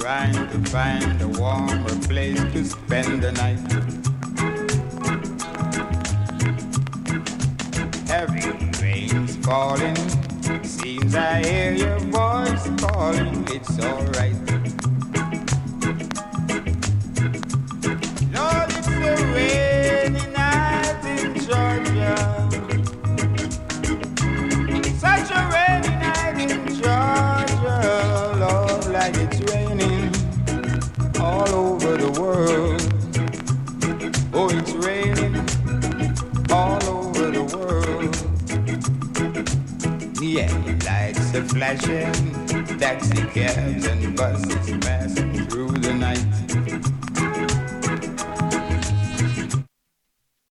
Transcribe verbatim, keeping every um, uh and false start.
trying to find a warmer place to spend the night. Heavy rain's falling, seems I hear your voice calling. It's alright. Lord, it's a rainy night in Georgia. Such a rainy night in Georgia. Lord, like it's raining all over the world. Oh, it's raining all over the world. Yeah, lights are flashing, taxi cabs and buses passing.